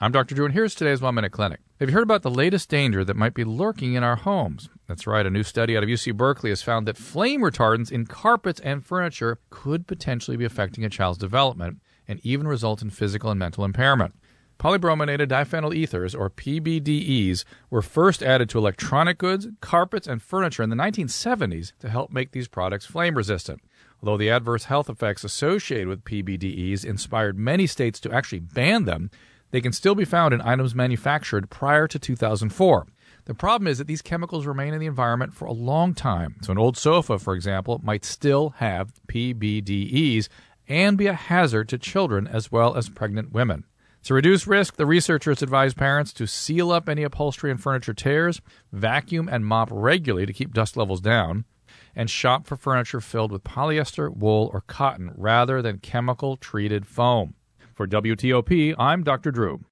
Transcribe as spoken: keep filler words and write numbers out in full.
I'm Doctor Drew, and here's today's One Minute Clinic. Have you heard about the latest danger that might be lurking in our homes? That's right, a new study out of U C Berkeley has found that flame retardants in carpets and furniture could potentially be affecting a child's development and even result in physical and mental impairment. Polybrominated diphenyl ethers, or P B D Es, were first added to electronic goods, carpets, and furniture in the nineteen seventies to help make these products flame-resistant. Although the adverse health effects associated with P B D Es inspired many states to actually ban them, they can still be found in items manufactured prior to two thousand four. The problem is that these chemicals remain in the environment for a long time. So an old sofa, for example, might still have P B D Es and be a hazard to children as well as pregnant women. To reduce risk, the researchers advise parents to seal up any upholstery and furniture tears, vacuum and mop regularly to keep dust levels down, and shop for furniture filled with polyester, wool, or cotton rather than chemical-treated foam. For W T O P, I'm Doctor Drew.